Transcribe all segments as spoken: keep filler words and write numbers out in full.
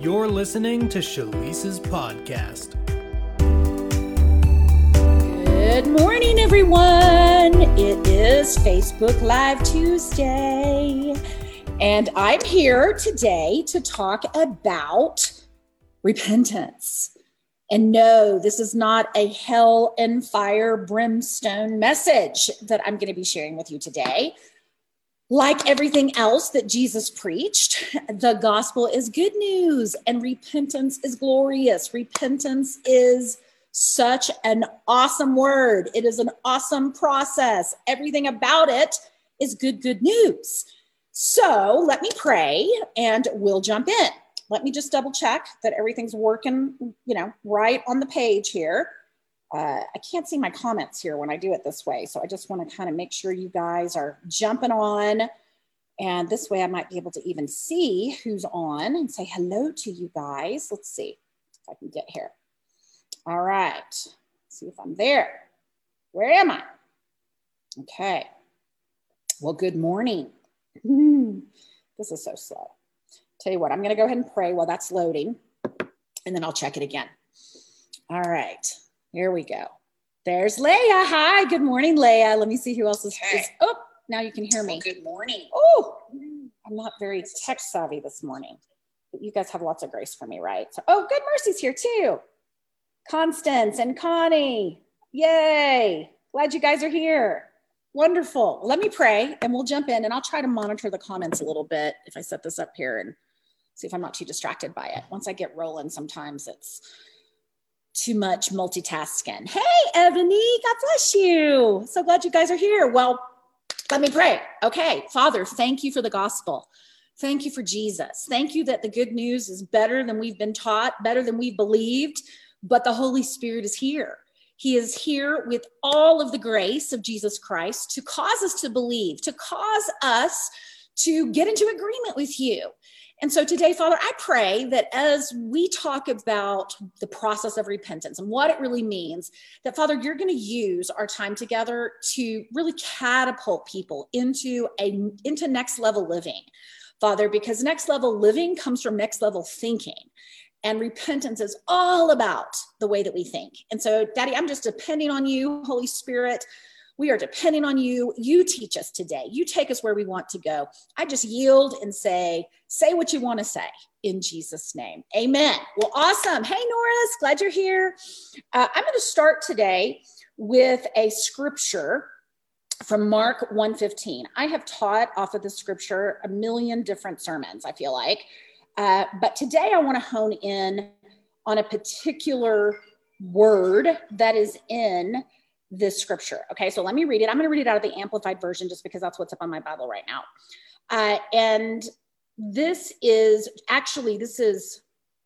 You're listening to Shalice's podcast. Good morning, everyone. It is Facebook Live Tuesday, and I'm here today to talk about repentance. And no, this is not a hell and fire brimstone message that I'm going to be sharing with you today. Like everything else that Jesus preached, the gospel is good news and repentance is glorious. Repentance is such an awesome word. It is an awesome process. Everything about it is good, good news. So let me pray and we'll jump in. Let me just double check that everything's working, you know, right on the page here. Uh, I can't see my comments here when I do it this way. So I just want to kind of make sure you guys are jumping on. And this way I might be able to even see who's on and say hello to you guys. Let's see if I can get here. All right. Let's see if I'm there. Where am I? Okay. Well, good morning. This is so slow. Tell you what, I'm going to go ahead and pray while that's loading, and then I'll check it again. All right. Here we go. There's Leah. Hi. Good morning, Leah. Let me see who else is. Hey. is oh, now you can hear me. Well, good morning. Oh, I'm not very tech savvy this morning, but you guys have lots of grace for me, right? So, oh, Good Mercy's here too. Constance and Connie. Yay. Glad you guys are here. Wonderful. Let me pray and we'll jump in, and I'll try to monitor the comments a little bit if I set this up here and see if I'm not too distracted by it. Once I get rolling, sometimes it's too much multitasking. Hey, Ebony, God bless you. So glad you guys are here. Well, let me pray. Okay, Father, thank you for the gospel. Thank you for Jesus. Thank you that the good news is better than we've been taught, better than we've believed, but the Holy Spirit is here. He is here with all of the grace of Jesus Christ to cause us to believe, to cause us to get into agreement with you. And so today, Father, I pray that as we talk about the process of repentance and what it really means, that, Father, you're going to use our time together to really catapult people into a into next level living, Father, because next level living comes from next level thinking. And repentance is all about the way that we think. And so, Daddy, I'm just depending on you, Holy Spirit. We are depending on you. You teach us today. You take us where we want to go. I just yield and say, say what you want to say in Jesus' name. Amen. Well, awesome. Hey, Norris, glad you're here. Uh, I'm going to start today with a scripture from Mark one fifteen. I have taught off of the scripture a million different sermons, I feel like. Uh, but today I want to hone in on a particular word that is in this scripture. Okay, so let me read it. I'm going to read it out of the Amplified Version just because that's what's up on my Bible right now. Uh, and this is actually, this is,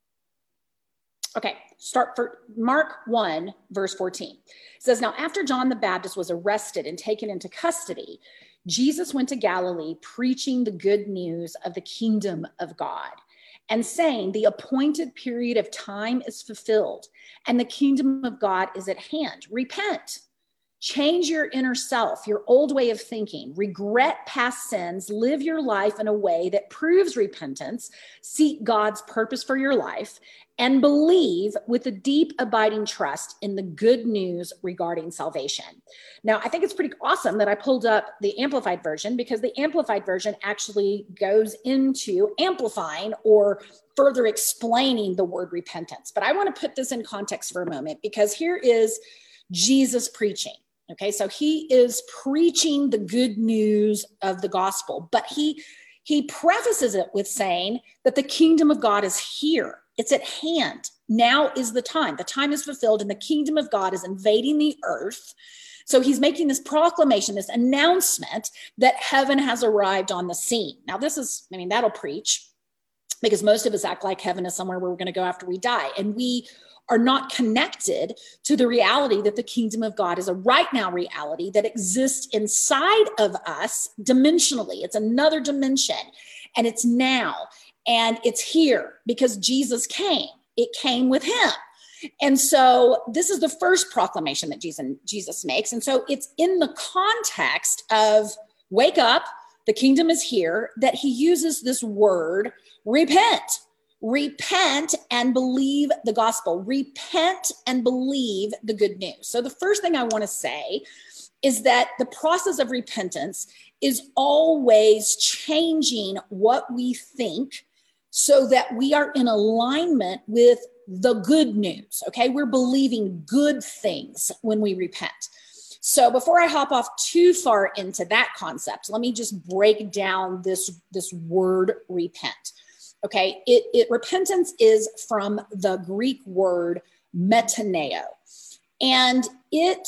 okay, start for Mark one, verse fourteen. It says, now after John the Baptist was arrested and taken into custody, Jesus went to Galilee preaching the good news of the kingdom of God and saying, the appointed period of time is fulfilled and the kingdom of God is at hand. Repent. Change your inner self, your old way of thinking, regret past sins, live your life in a way that proves repentance, seek God's purpose for your life, and believe with a deep abiding trust in the good news regarding salvation. Now, I think it's pretty awesome that I pulled up the Amplified Version, because the Amplified Version actually goes into amplifying or further explaining the word repentance. But I want to put this in context for a moment, because here is Jesus preaching. Okay, so he is preaching the good news of the gospel, but he he prefaces it with saying that the kingdom of God is here. It's at hand. Now is the time. The time is fulfilled and the kingdom of God is invading the earth. So he's making this proclamation, this announcement that heaven has arrived on the scene. Now this is, I mean, that'll preach, because most of us act like heaven is somewhere where we're going to go after we die. And we are not connected to the reality that the kingdom of God is a right now reality that exists inside of us dimensionally. It's another dimension, and it's now, and it's here because Jesus came. It came with him. And so this is the first proclamation that Jesus, Jesus makes. And so it's in the context of wake up, the kingdom is here, that he uses this word, repent. repent and believe the gospel. Repent and believe the good news. So the first thing I want to say is that the process of repentance is always changing what we think so that we are in alignment with the good news, okay? We're believing good things when we repent. So before I hop off too far into that concept, let me just break down this, this word repent, okay? It, it repentance is from the Greek word metaneo, and it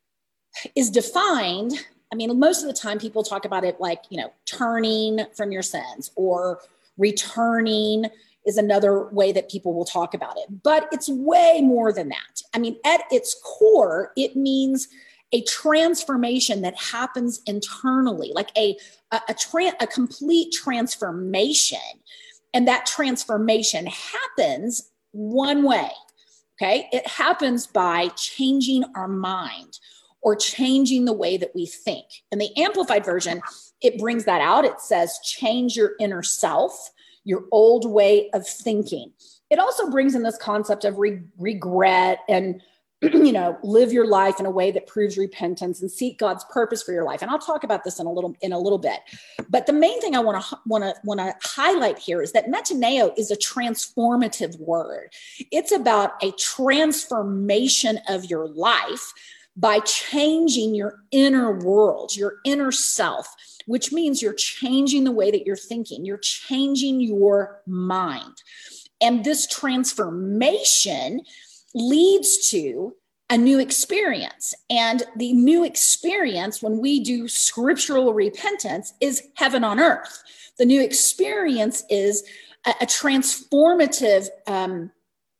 is defined, I mean, most of the time people talk about it like, you know, turning from your sins, or returning is another way that people will talk about it, but it's way more than that. I mean, at its core, it means a transformation that happens internally, like a, a, a, tra- a complete transformation. And that transformation happens one way, okay? It happens by changing our mind or changing the way that we think. In the Amplified Version, it brings that out. It says, change your inner self, your old way of thinking. It also brings in this concept of re- regret and, you know, live your life in a way that proves repentance and seek God's purpose for your life. And I'll talk about this in a little, in a little bit. But the main thing I want to, want to, want to highlight here is that metaneo is a transformative word. It's about a transformation of your life by changing your inner world, your inner self, which means you're changing the way that you're thinking. You're changing your mind. And this transformation leads to a new experience. And the new experience, when we do scriptural repentance, is heaven on earth. The new experience is a, a transformative, um,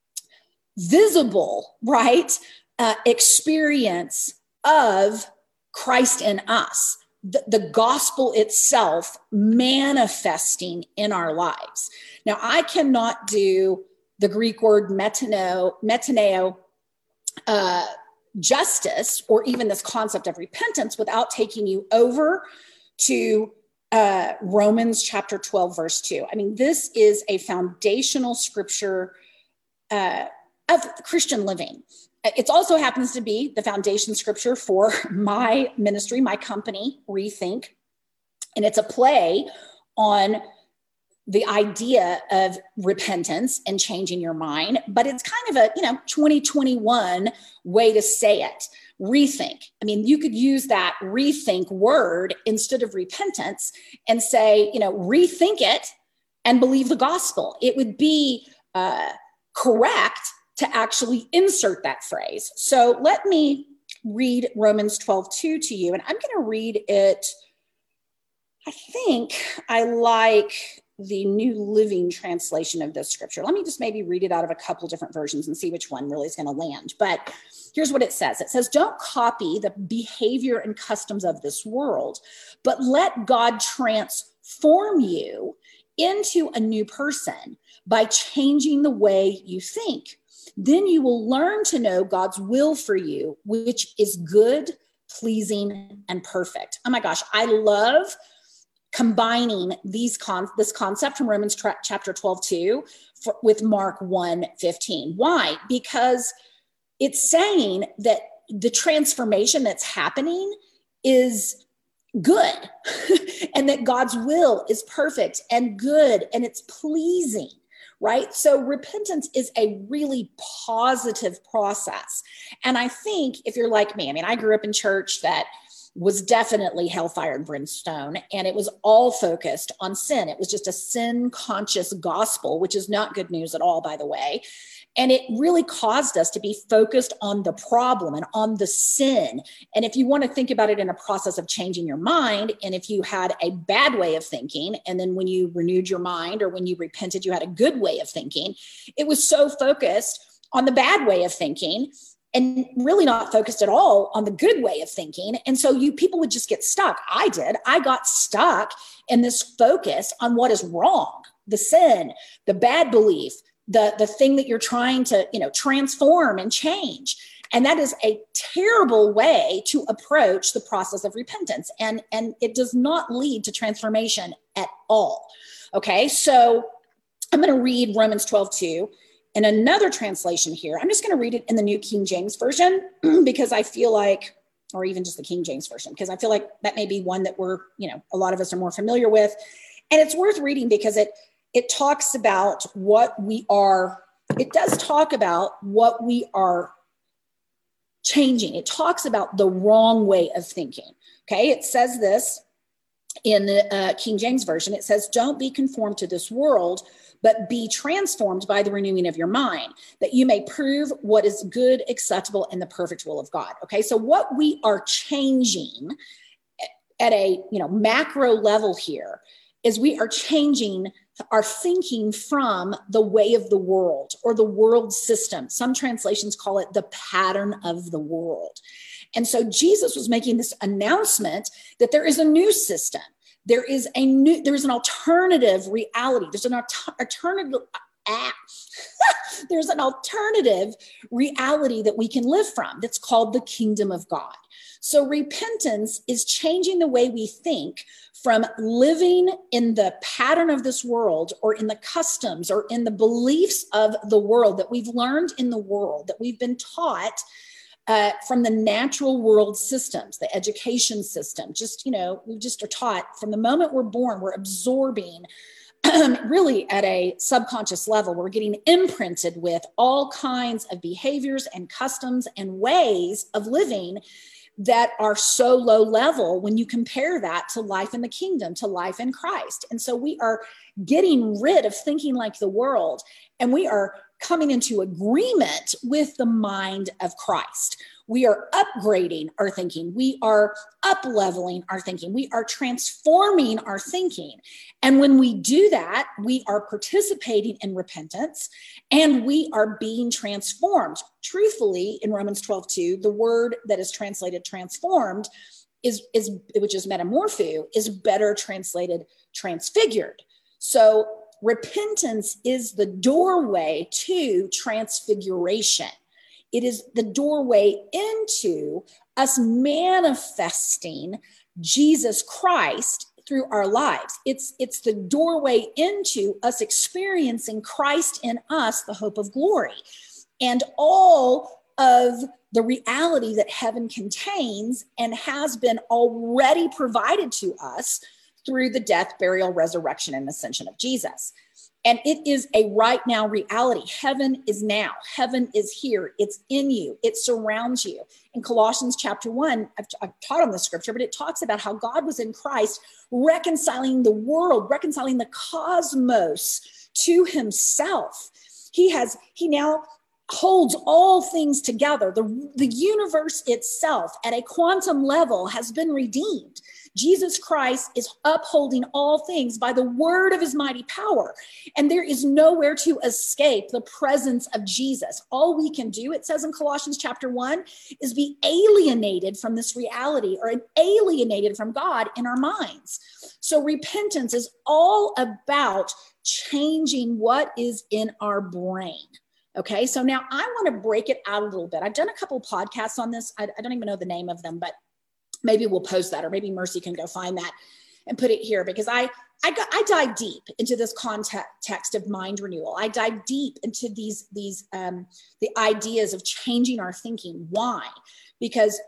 visible, right? Uh, experience of Christ in us, the, the gospel itself manifesting in our lives. Now, I cannot do the Greek word metaneo, metaneo uh, justice, or even this concept of repentance, without taking you over to uh, Romans chapter twelve, verse two. I mean, this is a foundational scripture uh, of Christian living. It also happens to be the foundation scripture for my ministry, my company, Rethink. And it's a play on the idea of repentance and changing your mind, but it's kind of a, you know, twenty twenty-one way to say it. Rethink. I mean, you could use that rethink word instead of repentance and say, you know, rethink it and believe the gospel. It would be uh, correct to actually insert that phrase. So let me read Romans twelve two to you, and I'm going to read it. I think I like the New Living Translation of this scripture. Let me just maybe read it out of a couple different versions and see which one really is going to land. But here's what it says. It says, don't copy the behavior and customs of this world, but let God transform you into a new person by changing the way you think. Then you will learn to know God's will for you, which is good, pleasing, and perfect. Oh my gosh, I love combining these con- this concept from Romans tra- chapter twelve two for, with Mark one fifteen. Why? Because it's saying that the transformation that's happening is good and that God's will is perfect and good and it's pleasing, right? So repentance is a really positive process. And I think if you're like me, I mean, I grew up in church that was definitely hellfire and brimstone, and it was all focused on sin. It was just a sin-conscious gospel, which is not good news at all, by the way. And it really caused us to be focused on the problem and on the sin. And if you want to think about it in a process of changing your mind, and if you had a bad way of thinking, and then when you renewed your mind or when you repented, you had a good way of thinking, it was so focused on the bad way of thinking and really not focused at all on the good way of thinking. And so you people would just get stuck. I did. I got stuck in this focus on what is wrong, the sin, the bad belief, the, the thing that you're trying to, you know, transform and change. And that is a terrible way to approach the process of repentance. And, and it does not lead to transformation at all. Okay. So I'm going to read Romans twelve two in another translation here. I'm just going to read it in the New King James Version because I feel like, or even just the King James Version, because I feel like that may be one that we're, you know, a lot of us are more familiar with. And it's worth reading because it it talks about what we are, it does talk about what we are changing. It talks about the wrong way of thinking. Okay, it says this in the uh, King James Version. It says, don't be conformed to this world, but be transformed by the renewing of your mind, that you may prove what is good, acceptable, and the perfect will of God. Okay, so what we are changing at a you know macro level here is we are changing our thinking from the way of the world or the world system. Some translations call it the pattern of the world. And so Jesus was making this announcement that there is a new system. There is a new, there is an alternative reality. There's an alternative, ah, there's an alternative reality that we can live from that's called the kingdom of God. So repentance is changing the way we think from living in the pattern of this world or in the customs or in the beliefs of the world that we've learned in the world, that we've been taught uh, from the natural world systems, the education system. Just, you know, we just are taught from the moment we're born, we're absorbing really at a subconscious level, we're getting imprinted with all kinds of behaviors and customs and ways of living that are so low level when you compare that to life in the kingdom, to life in Christ. And so we are getting rid of thinking like the world, and we are coming into agreement with the mind of Christ. We are upgrading our thinking. We are up-leveling our thinking. We are transforming our thinking. And when we do that, we are participating in repentance and we are being transformed. Truthfully, in Romans twelve two, the word that is translated transformed is, is which is metamorpho, is better translated transfigured. So repentance is the doorway to transfiguration. It is the doorway into us manifesting Jesus Christ through our lives. It's, it's the doorway into us experiencing Christ in us, the hope of glory, and all of the reality that heaven contains and has been already provided to us through the death, burial, resurrection, and ascension of Jesus. And it is a right now reality. Heaven is now. Heaven is here. It's in you. It surrounds you. In Colossians chapter one, I've, I've taught on this scripture, but it talks about how God was in Christ reconciling the world, reconciling the cosmos to himself. He has, he now holds all things together. The, the universe itself at a quantum level has been redeemed. Jesus Christ is upholding all things by the word of his mighty power. And there is nowhere to escape the presence of Jesus. All we can do, it says in Colossians chapter one, is be alienated from this reality or alienated from God in our minds. So repentance is all about changing what is in our brain. Okay, so now I want to break it out a little bit. I've done a couple podcasts on this. I, I don't even know the name of them, but maybe we'll post that, or maybe Mercy can go find that and put it here, because I I, got, I dive deep into this context of mind renewal. I dive deep into these these um, the ideas of changing our thinking. Why? Because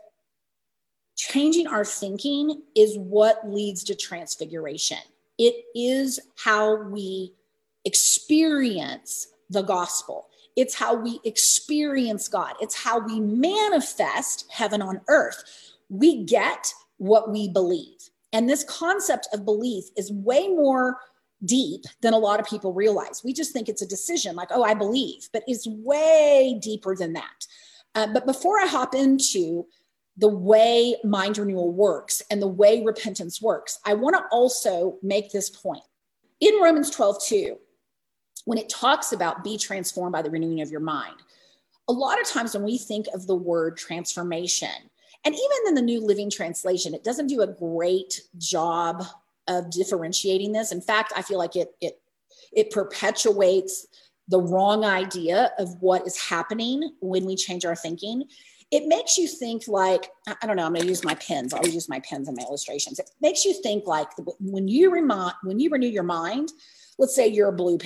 changing our thinking is what leads to transfiguration. It is how we experience the gospel. It's how we experience God. It's how we manifest heaven on earth. We get what we believe. And this concept of belief is way more deep than a lot of people realize. We just think it's a decision like, oh, I believe, but it's way deeper than that. Uh, but before I hop into the way mind renewal works and the way repentance works, I want to also make this point. In Romans twelve two, when it talks about be transformed by the renewing of your mind, a lot of times when we think of the word transformation, and even in the New Living Translation, it doesn't do a great job of differentiating this. In fact, I feel like it, it, it perpetuates the wrong idea of what is happening when we change our thinking. It makes you think like, I don't know, I'm going to use my pens. I'll use my pens in my illustrations. It makes you think like when you, remind, when you renew your mind, let's say you're a blue pen.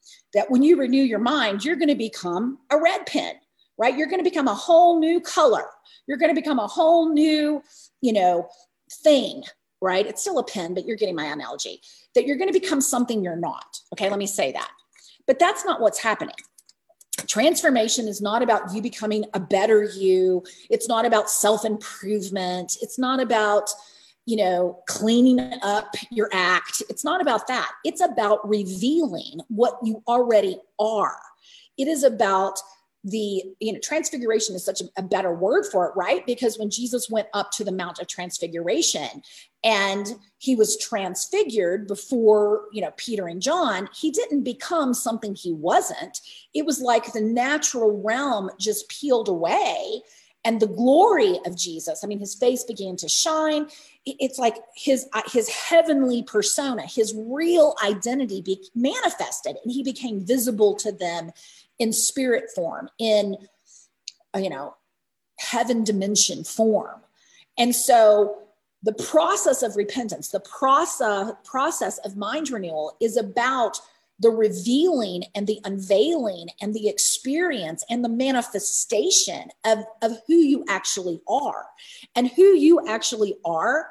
that when you renew your mind, you're going to become a red pen, right? You're going to become a whole new color. You're going to become a whole new, you know, thing, right? It's still a pen, but you're getting my analogy, that you're going to become something you're not. Okay, let me say that. But that's not what's happening. Transformation is not about you becoming a better you. It's not about self-improvement. It's not about, you know, cleaning up your act. It's not about that. It's about revealing what you already are. It is about the, you know, transfiguration is such a, a better word for it, right? Because when Jesus went up to the Mount of Transfiguration and he was transfigured before, you know, Peter and John, he didn't become something he wasn't. It was like the natural realm just peeled away and the glory of Jesus, I mean, his face began to shine. It's like his, his heavenly persona, his real identity be manifested, and he became visible to them in spirit form, in, you know, heaven dimension form. And so the process of repentance, the process, process of mind renewal is about the revealing and the unveiling and the experience and the manifestation of, of who you actually are. And who you actually are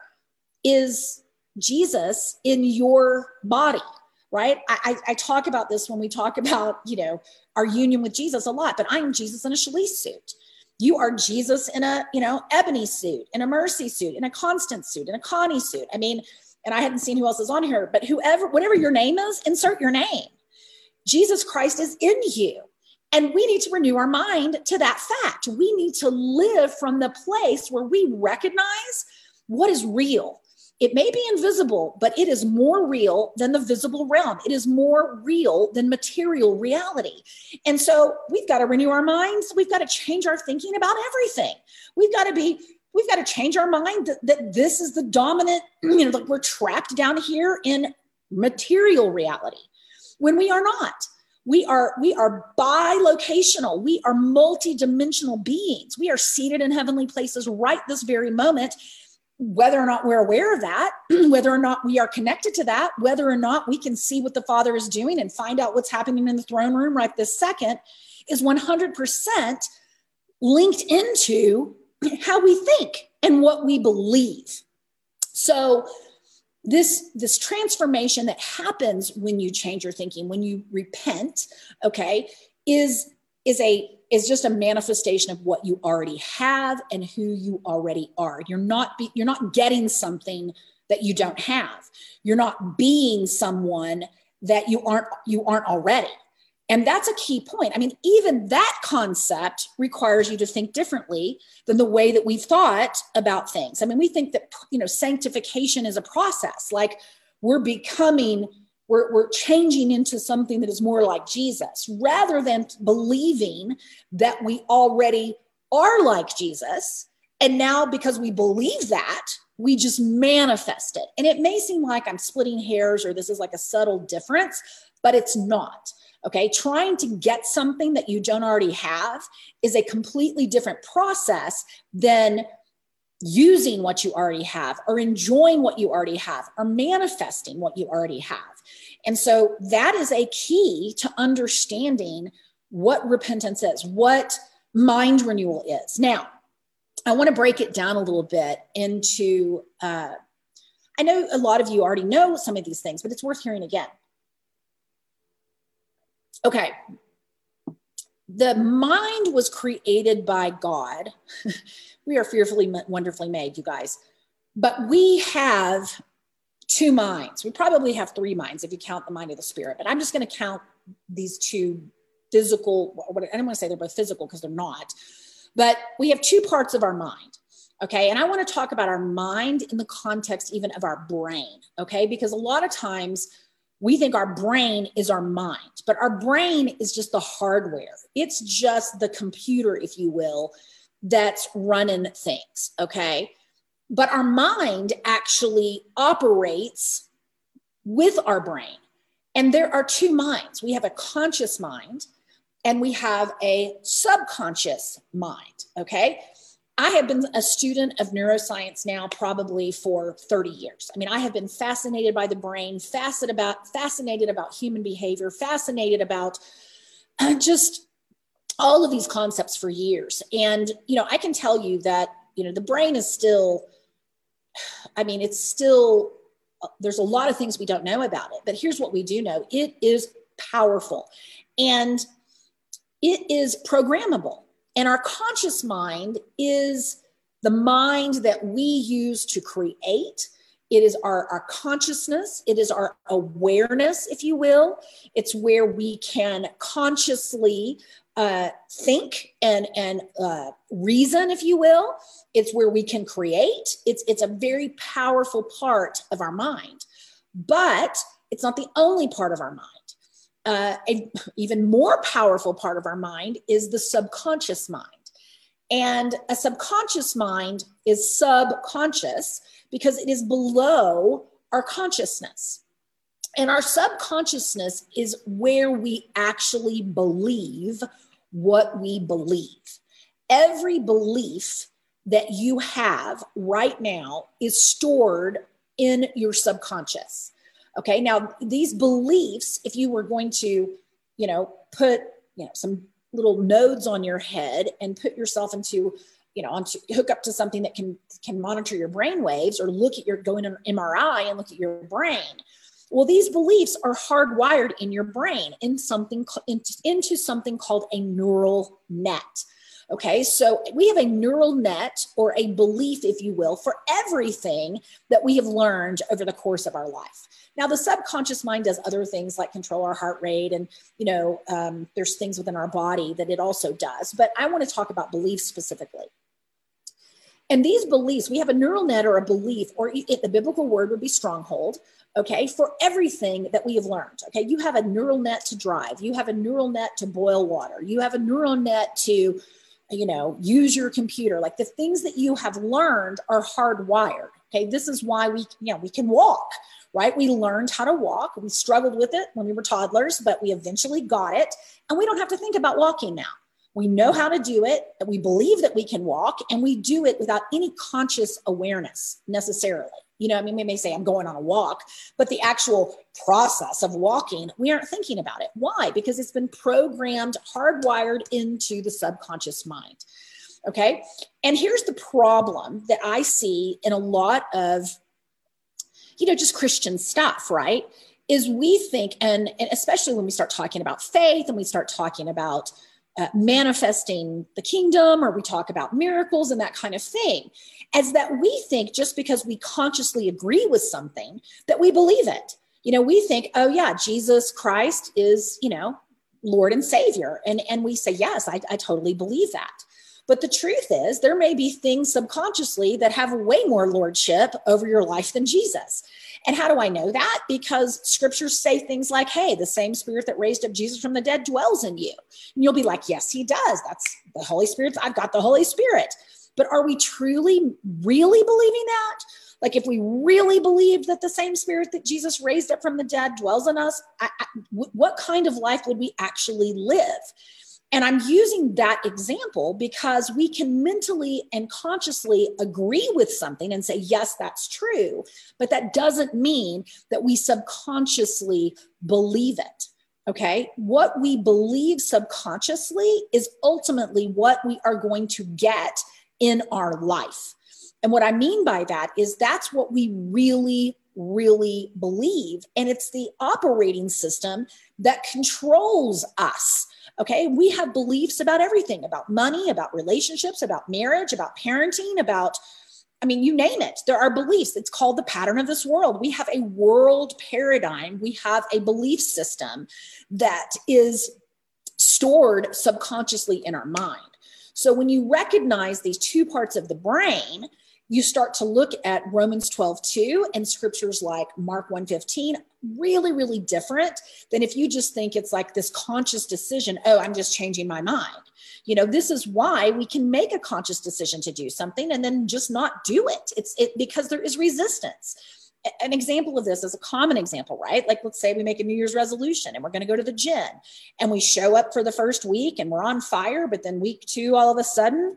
is Jesus in your body, right? I, I, I talk about this when we talk about, you know, our union with Jesus a lot, but I am Jesus in a Shalice suit. You are Jesus in a, you know, Ebony suit, in a Mercy suit, in a Constance suit, in a Connie suit. I mean, and I hadn't seen who else is on here, but whoever, whatever your name is, insert your name. Jesus Christ is in you. And we need to renew our mind to that fact. We need to live from the place where we recognize what is real. It may be invisible, but it is more real than the visible realm. It is more real than material reality. And so we've got to renew our minds. We've got to change our thinking about everything. We've got to be We've got to change our mind that, that this is the dominant, you know, like we're trapped down here in material reality when we are not. We are, we are bilocational. We are multidimensional beings. We are seated in heavenly places right this very moment, whether or not we're aware of that, whether or not we are connected to that, whether or not we can see what the Father is doing and find out what's happening in the throne room right this second is one hundred percent linked into how we think and what we believe. So this, this transformation that happens when you change your thinking, when you repent, okay, is, is a, is just a manifestation of what you already have and who you already are. You're not, be, you're not getting something that you don't have. You're not being someone that you aren't, you aren't already. And that's a key point. I mean, even that concept requires you to think differently than the way that we've thought about things. I mean, we think that, you know, sanctification is a process, like we're becoming, we're, we're changing into something that is more like Jesus, rather than believing that we already are like Jesus. And now because we believe that, we just manifest it. And it may seem like I'm splitting hairs or this is like a subtle difference, but it's not. Okay, trying to get something that you don't already have is a completely different process than using what you already have or enjoying what you already have or manifesting what you already have. And so that is a key to understanding what repentance is, what mind renewal is. Now, I want to break it down a little bit into, uh, I know a lot of you already know some of these things, but it's worth hearing again. Okay, the mind was created by God. We are fearfully, wonderfully made, you guys. But we have two minds. We probably have three minds if you count the mind of the spirit. But I'm just going to count these two physical, I don't want to say they're both physical because they're not. But we have two parts of our mind. Okay, and I want to talk about our mind in the context even of our brain. Okay, because a lot of times we think our brain is our mind, but our brain is just the hardware. It's just the computer, if you will, that's running things, okay? But our mind actually operates with our brain. And there are two minds. We have a conscious mind and we have a subconscious mind, okay? I have been a student of neuroscience now probably for thirty years. I mean, I have been fascinated by the brain, fascinated about, fascinated about human behavior, fascinated about uh, just all of these concepts for years. And, you know, I can tell you that, you know, the brain is still, I mean, it's still, there's a lot of things we don't know about it, but here's what we do know. It is powerful and it is programmable. And our conscious mind is the mind that we use to create. It is our, our consciousness. It is our awareness, if you will. It's where we can consciously uh, think and, and uh, reason, if you will. It's where we can create. It's, it's a very powerful part of our mind, but it's not the only part of our mind. Uh, an even more powerful part of our mind is the subconscious mind. And a subconscious mind is subconscious because it is below our consciousness. And our subconsciousness is where we actually believe what we believe. Every belief that you have right now is stored in your subconscious. Okay, now these beliefs, if you were going to, you know, put, you know, some little nodes on your head and put yourself into, you know, onto, hook up to something that can, can monitor your brain waves or look at your, go in an M R I and look at your brain. Well, these beliefs are hardwired in your brain in something, into, into something called a neural net. Okay, so we have a neural net or a belief, if you will, for everything that we have learned over the course of our life. Now, the subconscious mind does other things like control our heart rate and, you know, um, there's things within our body that it also does. But I want to talk about beliefs specifically. And these beliefs, we have a neural net or a belief, or it, the biblical word would be stronghold, okay, for everything that we have learned. Okay, you have a neural net to drive. You have a neural net to boil water. You have a neural net to, you know, use your computer. Like the things that you have learned are hardwired. Okay, this is why we, you know, we can walk, right? We learned how to walk. We struggled with it when we were toddlers, but we eventually got it. And we don't have to think about walking now. We know how to do it. And we believe that we can walk, and we do it without any conscious awareness necessarily. You know, I mean, we may say I'm going on a walk, but the actual process of walking, we aren't thinking about it. Why? Because it's been programmed, hardwired into the subconscious mind. Okay. And here's the problem that I see in a lot of, you know, just Christian stuff, right? Is we think, and, and especially when we start talking about faith and we start talking about uh, manifesting the kingdom, or we talk about miracles and that kind of thing, as that we think just because we consciously agree with something that we believe it. You know, we think, oh yeah, Jesus Christ is, you know, Lord and Savior. And, and we say, yes, I, I totally believe that. But the truth is there may be things subconsciously that have way more lordship over your life than Jesus. And how do I know that? Because scriptures say things like, hey, the same spirit that raised up Jesus from the dead dwells in you. And you'll be like, yes, he does. That's the Holy Spirit. I've got the Holy Spirit. But are we truly, really believing that? Like if we really believed that the same spirit that Jesus raised up from the dead dwells in us, I, I, what kind of life would we actually live? And I'm using that example because we can mentally and consciously agree with something and say, yes, that's true. But that doesn't mean that we subconsciously believe it. Okay. What we believe subconsciously is ultimately what we are going to get in our life. And what I mean by that is that's what we really, really believe. And it's the operating system that controls us. Okay. We have beliefs about everything, about money, about relationships, about marriage, about parenting, about, I mean, you name it. There are beliefs. It's called the pattern of this world. We have a world paradigm. We have a belief system that is stored subconsciously in our mind. So when you recognize these two parts of the brain, you start to look at Romans twelve two and scriptures like Mark one fifteen, really, really different than if you just think it's like this conscious decision. Oh, I'm just changing my mind. You know, this is why we can make a conscious decision to do something and then just not do it. It's it because there is resistance. An example of this is a common example, right? Like, let's say we make a New Year's resolution and we're going to go to the gym and we show up for the first week and we're on fire, but then week two, all of a sudden,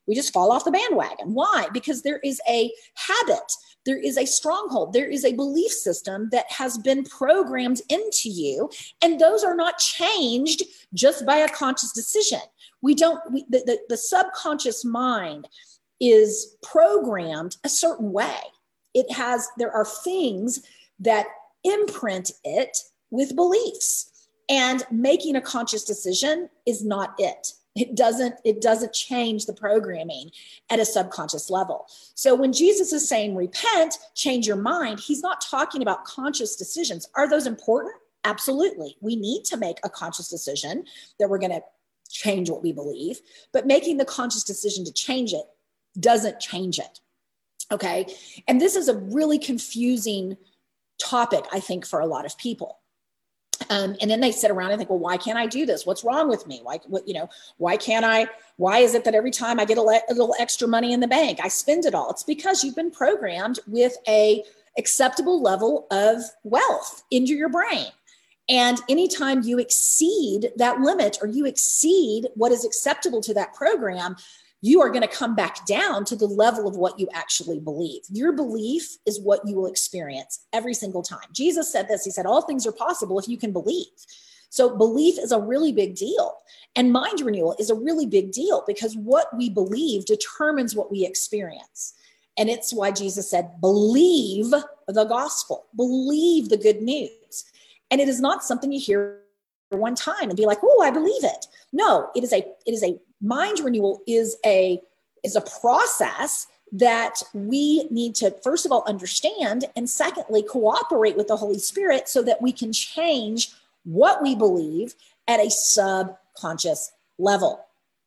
We just fall off the bandwagon. Why? Because there is a habit, there is a stronghold, there is a belief system that has been programmed into you, and those are not changed just by a conscious decision. We don't, we, the, the, the subconscious mind is programmed a certain way. It has, there are things that imprint it with beliefs, and making a conscious decision is not it. It doesn't, it doesn't change the programming at a subconscious level. So when Jesus is saying, repent, change your mind, he's not talking about conscious decisions. Are those important? Absolutely. We need to make a conscious decision that we're going to change what we believe, but making the conscious decision to change it doesn't change it. Okay. And this is a really confusing topic, I think, for a lot of people. Um, and then they sit around and think, well, why can't I do this? What's wrong with me? Why, what, you know, why can't I, why is it that every time I get a, le- a little extra money in the bank, I spend it all? It's because you've been programmed with a acceptable level of wealth into your brain. And anytime you exceed that limit, or you exceed what is acceptable to that program, you are going to come back down to the level of what you actually believe. Your belief is what you will experience every single time. Jesus said this. He said, all things are possible if you can believe. So belief is a really big deal. And mind renewal is a really big deal, because what we believe determines what we experience. And it's why Jesus said, believe the gospel, believe the good news. And it is not something you hear one time and be like, oh, I believe it. No, it is a, it is a, mind renewal is a, is a process that we need to, first of all, understand, and secondly, cooperate with the Holy Spirit so that we can change what we believe at a subconscious level.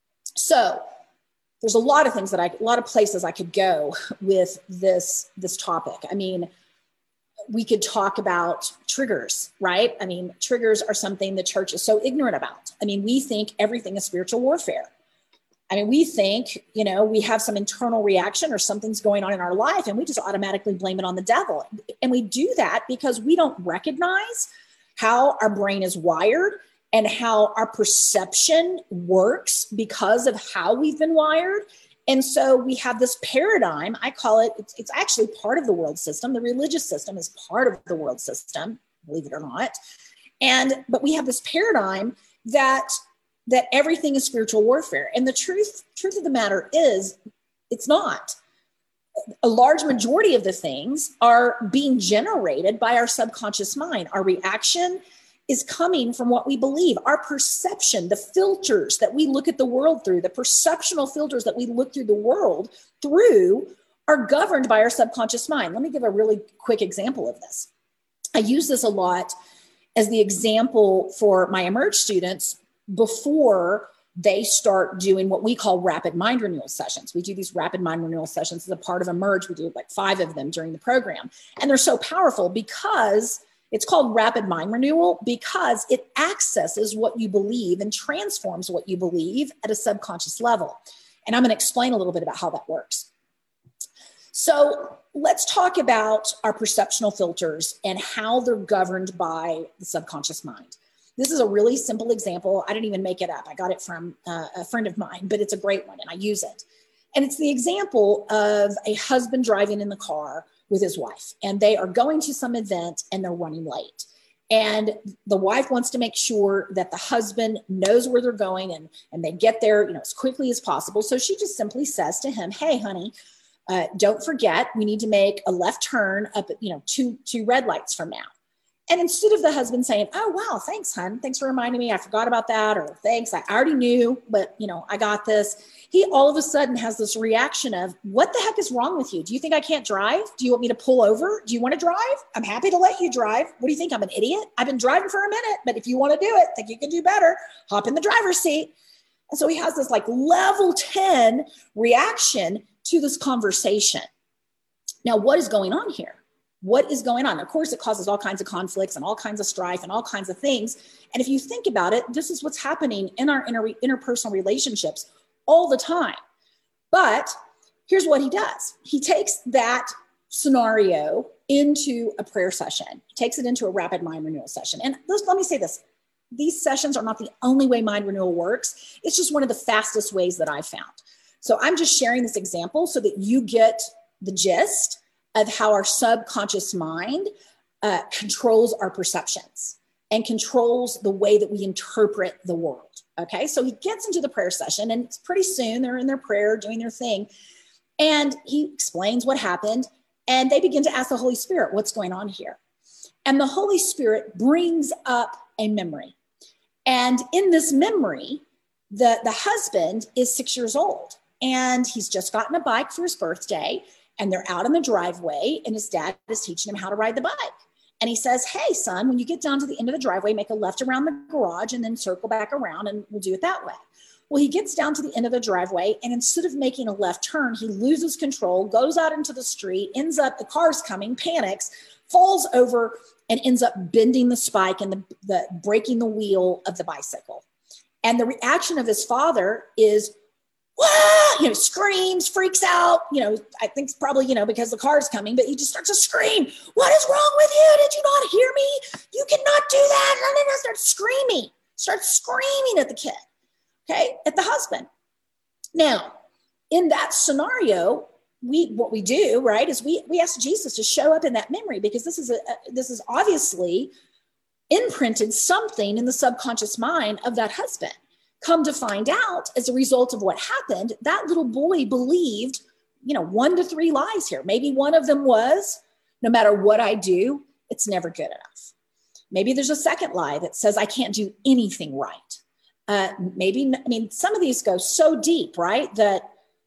So there's a lot of things that I, a lot of places I could go with this, this topic. I mean, we could talk about triggers, right? I mean, triggers are something the church is so ignorant about. I mean, we think everything is spiritual warfare. I mean, we think, you know, we have some internal reaction or something's going on in our life, and we just automatically blame it on the devil. And we do that because we don't recognize how our brain is wired and how our perception works because of how we've been wired. And so we have this paradigm, I call it, it's, it's actually part of the world system. The religious system is part of the world system, believe it or not. And, but we have this paradigm that, that everything is spiritual warfare. And the truth, truth of the matter is, it's not. A large majority of the things are being generated by our subconscious mind. Our reaction is coming from what we believe. Our perception, the filters that we look at the world through, the perceptual filters that we look through the world through, are governed by our subconscious mind. Let me give a really quick example of this. I use this a lot as the example for my Emerge students before they start doing what we call rapid mind renewal sessions. We do these rapid mind renewal sessions as a part of Emerge. We do like five of them during the program. And they're so powerful because it's called rapid mind renewal, because it accesses what you believe and transforms what you believe at a subconscious level. And I'm going to explain a little bit about how that works. So let's talk about our perceptual filters and how they're governed by the subconscious mind. This is a really simple example. I didn't even make it up. I got it from uh, a friend of mine, but it's a great one and I use it. And it's the example of a husband driving in the car with his wife, and they are going to some event and they're running late. And the wife wants to make sure that the husband knows where they're going and, and they get there, you know, as quickly as possible. So she just simply says to him, hey, honey, uh, don't forget, we need to make a left turn up at, you know, two, two red lights from now. And instead of the husband saying, oh, wow, thanks, hon. Thanks for reminding me. I forgot about that. Or thanks, I already knew, but you know, I got this. He all of a sudden has this reaction of, what the heck is wrong with you? Do you think I can't drive? Do you want me to pull over? Do you want to drive? I'm happy to let you drive. What do you think? I'm an idiot? I've been driving for a minute, but if you want to do it, think you can do better, hop in the driver's seat. And so he has this like level ten reaction to this conversation. Now, what is going on here? What is going on? Of course, it causes all kinds of conflicts and all kinds of strife and all kinds of things. And if you think about it, this is what's happening in our inter- interpersonal relationships all the time. But here's what he does. He takes that scenario into a prayer session, he takes it into a rapid mind renewal session. And those, let me say this, these sessions are not the only way mind renewal works. It's just one of the fastest ways that I've found. So I'm just sharing this example so that you get the gist of how our subconscious mind uh, controls our perceptions and controls the way that we interpret the world. Okay, so he gets into the prayer session, and pretty soon they're in their prayer doing their thing. And he explains what happened, and they begin to ask the Holy Spirit, what's going on here? And the Holy Spirit brings up a memory. And in this memory, the, the husband is six years old, and he's just gotten a bike for his birthday, and they're out in the driveway, and his dad is teaching him how to ride the bike. And he says, hey, son, when you get down to the end of the driveway, make a left around the garage and then circle back around, and we'll do it that way. Well, he gets down to the end of the driveway, and instead of making a left turn, he loses control, goes out into the street, ends up, the car's coming, panics, falls over, and ends up bending the spike and the, the breaking the wheel of the bicycle. And the reaction of his father is, wah! You know, screams, freaks out. You know, I think it's probably, you know, because the car's coming, but he just starts to scream. What is wrong with you? Did you not hear me? You cannot do that. No, no, no. Starts screaming, starts screaming at the kid. Okay, at the husband. Now, in that scenario, we what we do, right, is we we ask Jesus to show up in that memory, because this is a, a this is obviously imprinted something in the subconscious mind of that husband. Come to find out, as a result of what happened, that little boy believed, you know, one to three lies here. Maybe one of them was, no matter what I do, it's never good enough. Maybe there's a second lie that says I can't do anything right. Uh, maybe, I mean, some of these go so deep, right? That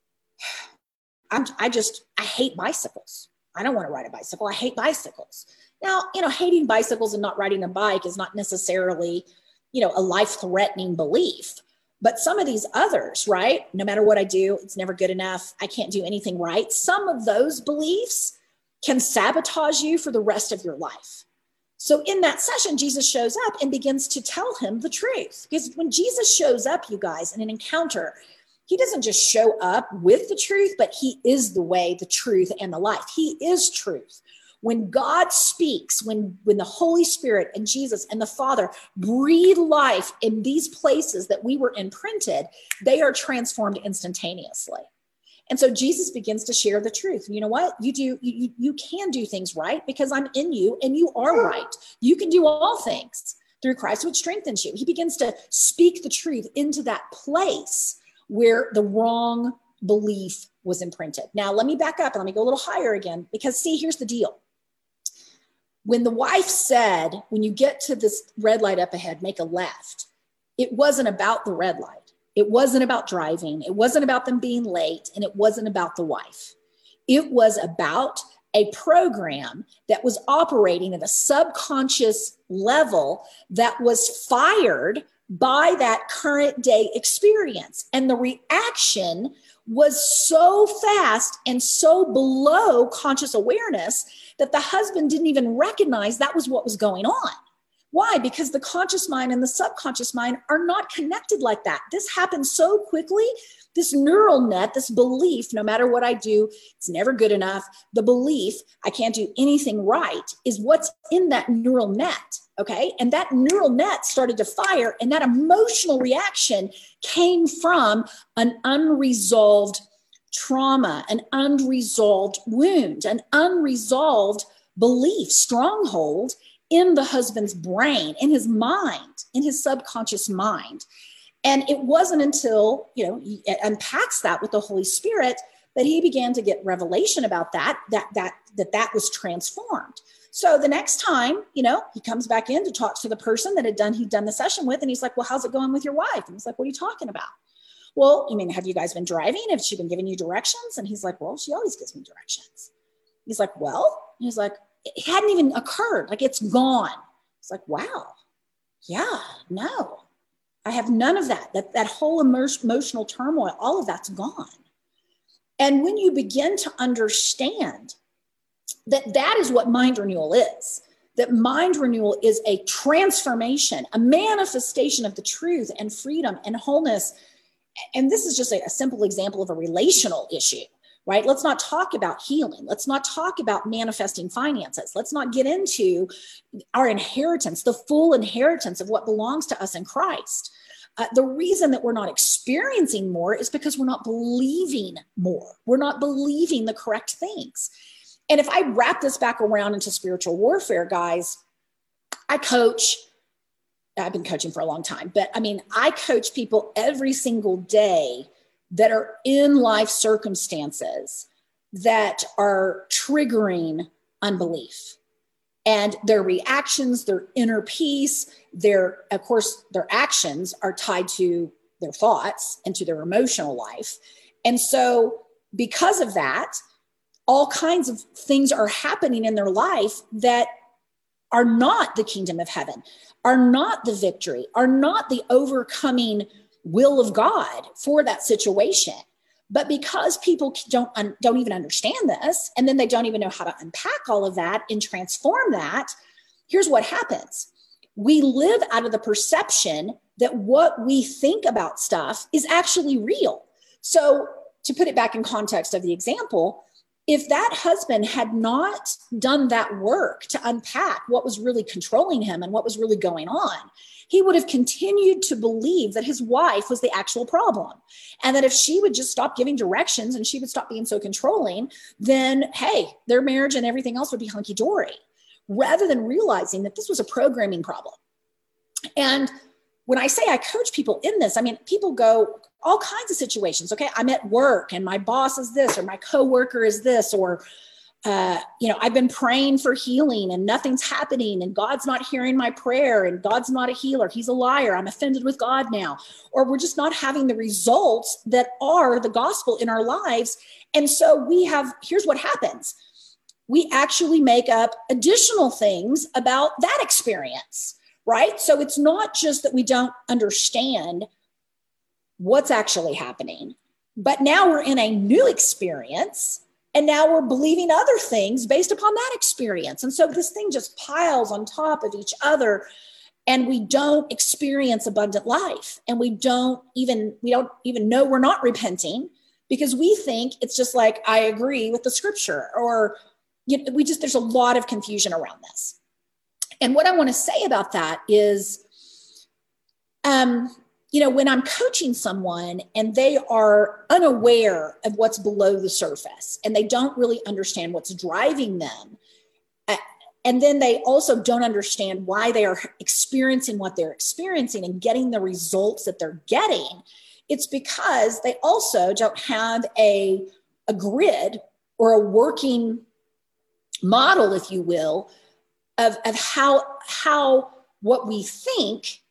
I'm, I just, I hate bicycles. I don't want to ride a bicycle. I hate bicycles. Now, you know, hating bicycles and not riding a bike is not necessarily, you know, a life-threatening belief. But some of these others, right? No matter what I do, it's never good enough. I can't do anything right. Some of those beliefs can sabotage you for the rest of your life. So in that session, Jesus shows up and begins to tell him the truth. Because when Jesus shows up, you guys, in an encounter, he doesn't just show up with the truth, but he is the way, the truth, and the life. He is truth. When God speaks, when, when the Holy Spirit and Jesus and the Father breathe life in these places that we were imprinted, they are transformed instantaneously. And so Jesus begins to share the truth. And you know what? You do, you, you can do things right because I'm in you and you are right. You can do all things through Christ, which strengthens you. He begins to speak the truth into that place where the wrong belief was imprinted. Now, let me back up and let me go a little higher again, because see, here's the deal. When the wife said, when you get to this red light up ahead, make a left, it wasn't about the red light. It wasn't about driving. It wasn't about them being late. And it wasn't about the wife. It was about a program that was operating at a subconscious level that was fired by that current day experience. And the reaction was so fast and so below conscious awareness that the husband didn't even recognize that was what was going on. Why? Because the conscious mind and the subconscious mind are not connected like that. This happens so quickly. This neural net, this belief, no matter what I do, it's never good enough. The belief, I can't do anything right, is what's in that neural net. Okay. And that neural net started to fire, and that emotional reaction came from an unresolved trauma, an unresolved wound, an unresolved belief, stronghold in the husband's brain, in his mind, in his subconscious mind. And it wasn't until, you know, he unpacks that with the Holy Spirit that he began to get revelation about that, that, that, that, that was transformed. So the next time, you know, he comes back in to talk to the person that had done, he'd done the session with, and he's like, well, how's it going with your wife? And he's like, what are you talking about? Well, I mean, have you guys been driving? Have she been giving you directions? And he's like, well, she always gives me directions. He's like, well, he's like, it hadn't even occurred. Like, it's gone. It's like, wow. Yeah, no, I have none of that. That, that whole emotional turmoil, all of that's gone. And when you begin to understand that that is what mind renewal is, that mind renewal is a transformation, a manifestation of the truth and freedom and wholeness. And this is just a, a simple example of a relational issue. Right? Let's not talk about healing. Let's not talk about manifesting finances. Let's not get into our inheritance, the full inheritance of what belongs to us in Christ. Uh, the reason that we're not experiencing more is because we're not believing more. We're not believing the correct things. And if I wrap this back around into spiritual warfare, guys, I coach. I've been coaching for a long time, but I mean, I coach people every single day that are in life circumstances that are triggering unbelief. And their reactions, their inner peace, their, of course, their actions are tied to their thoughts and to their emotional life. And so because of that, all kinds of things are happening in their life that are not the kingdom of heaven, are not the victory, are not the overcoming will of God for that situation. But because people don't, un, don't even understand this, and then they don't even know how to unpack all of that and transform that, here's what happens. We live out of the perception that what we think about stuff is actually real. So to put it back in context of the example, if that husband had not done that work to unpack what was really controlling him and what was really going on, he would have continued to believe that his wife was the actual problem. And that if she would just stop giving directions and she would stop being so controlling, then, hey, their marriage and everything else would be hunky-dory, rather than realizing that this was a programming problem. And when I say I coach people in this, I mean, people go all kinds of situations. Okay, I'm at work and my boss is this, or my coworker is this, or Uh, you know, I've been praying for healing and nothing's happening and God's not hearing my prayer and God's not a healer. He's a liar. I'm offended with God now. Or we're just not having the results that are the gospel in our lives. And so we have, here's what happens. We actually make up additional things about that experience, right? So it's not just that we don't understand what's actually happening, but now we're in a new experience. And now we're believing other things based upon that experience. And so this thing just piles on top of each other, and we don't experience abundant life. And we don't even, we don't even know we're not repenting, because we think it's just like, I agree with the scripture, or you know, we just, there's a lot of confusion around this. And what I want to say about that is, um, you know, when I'm coaching someone and they are unaware of what's below the surface and they don't really understand what's driving them, uh, and then they also don't understand why they are experiencing what they're experiencing and getting the results that they're getting, it's because they also don't have a, a grid or a working model, if you will, of, of how, how what we think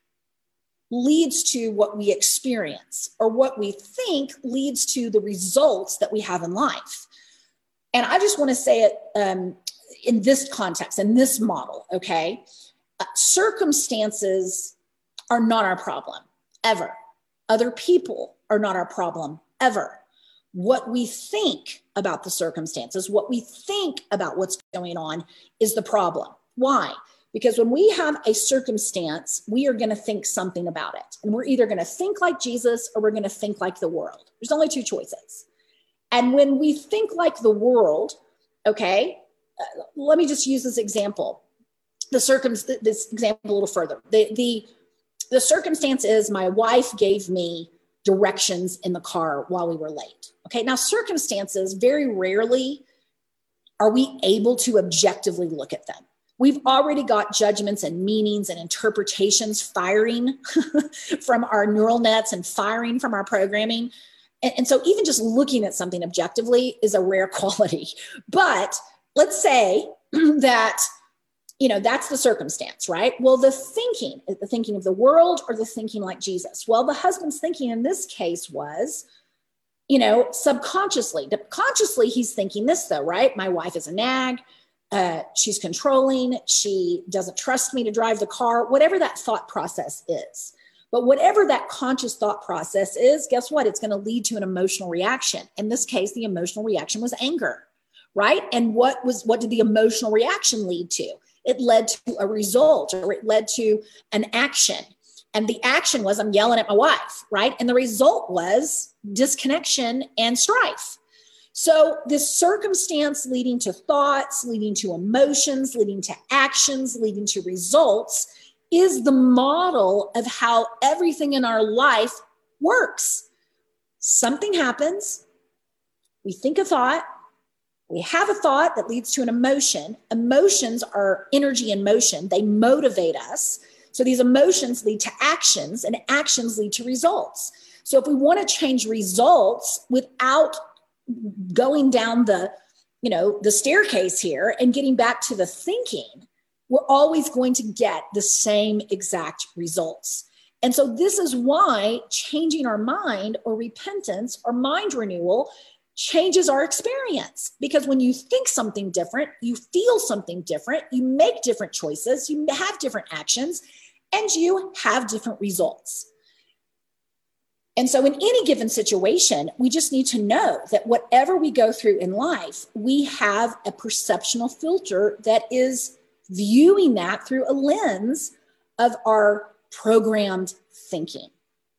leads to what we experience, or what we think leads to the results that we have in life. And I just want to say it um, in this context, in this model, okay? Uh, circumstances are not our problem, ever. Other people are not our problem, ever. What we think about the circumstances, what we think about what's going on is the problem. Why? Because when we have a circumstance, we are going to think something about it. And we're either going to think like Jesus or we're going to think like the world. There's only two choices. And when we think like the world, okay, uh, let me just use this example. The circum this example a little further. The, the, the circumstance is my wife gave me directions in the car while we were late. Okay, now circumstances, very rarely are we able to objectively look at them. We've already got judgments and meanings and interpretations firing from our neural nets and firing from our programming. And, and so even just looking at something objectively is a rare quality. But let's say that, you know, that's the circumstance, right? Well, the thinking, the thinking of the world or the thinking like Jesus? Well, the husband's thinking in this case was, you know, subconsciously. Consciously, he's thinking this though, right? My wife is a nag. Uh, she's controlling. She doesn't trust me to drive the car, whatever that thought process is. But whatever that conscious thought process is, guess what? It's going to lead to an emotional reaction. In this case, the emotional reaction was anger, right? And what was, what did the emotional reaction lead to? It led to a result, or it led to an action. And the action was, I'm yelling at my wife, right? And the result was disconnection and strife. So this circumstance leading to thoughts, leading to emotions, leading to actions, leading to results is the model of how everything in our life works. Something happens, we think a thought, we have a thought that leads to an emotion. Emotions are energy in motion. They motivate us. So these emotions lead to actions, and actions lead to results. So if we want to change results without going down the, you know, the staircase here and getting back to the thinking, we're always going to get the same exact results. And so this is why changing our mind, or repentance, or mind renewal, changes our experience. Because when you think something different, you feel something different, you make different choices, you have different actions, and you have different results. And so in any given situation, we just need to know that whatever we go through in life, we have a perceptual filter that is viewing that through a lens of our programmed thinking.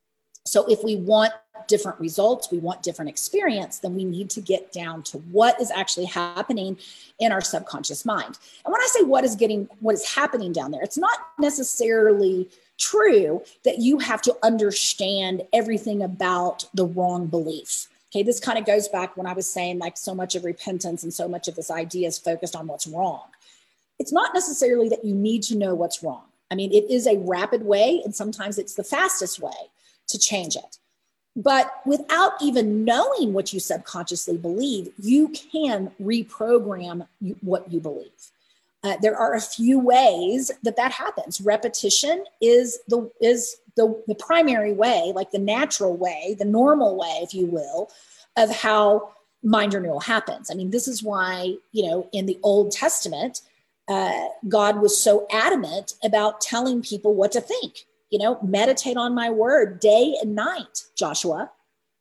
So if we want different results, we want different experience, then we need to get down to what is actually happening in our subconscious mind. And when I say what is getting, what is happening down there, it's not necessarily true that you have to understand everything about the wrong belief. Okay, this kind of goes back when I was saying, like, so much of repentance and so much of this idea is focused on what's wrong. It's not necessarily that you need to know what's wrong. I mean, it is a rapid way, and sometimes it's the fastest way to change it. But without even knowing what you subconsciously believe, you can reprogram what you believe. Uh, there are a few ways that that happens. Repetition is the is the, the primary way, like the natural way, the normal way, if you will, of how mind renewal happens. I mean, this is why, you know, in the Old Testament, uh, God was so adamant about telling people what to think. You know, meditate on my word day and night, Joshua,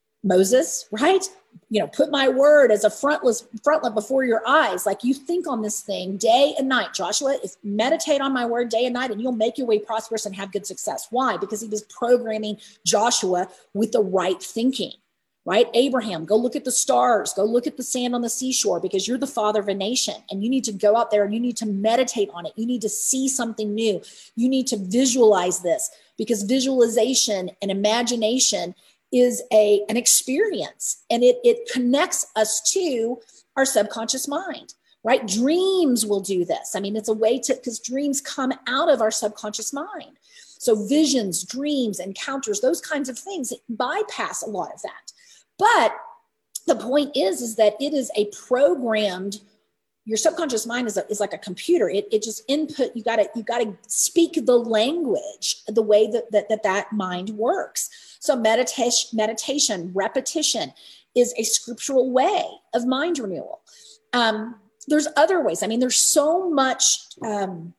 Moses, right? You know, put my word as a frontless frontlet before your eyes. Like, you think on this thing day and night, Joshua. If meditate on my word day and night, and you'll make your way prosperous and have good success. Why? Because he was programming Joshua with the right thinking, right? Abraham, go look at the stars, go look at the sand on the seashore, because you're the father of a nation, and you need to go out there and you need to meditate on it. You need to see something new. You need to visualize this, because visualization and imagination is a, an experience, and it, it connects us to our subconscious mind, right? Dreams will do this. I mean, it's a way to, because dreams come out of our subconscious mind. So visions, dreams, encounters, those kinds of things bypass a lot of that. But the point is, is that it is a programmed, your subconscious mind is, a, is like a computer. It, it just input, you gotta, you gotta speak the language, the way that that, that, that mind works. So meditation, meditation, repetition is a scriptural way of mind renewal. Um, there's other ways. I mean, there's so much um,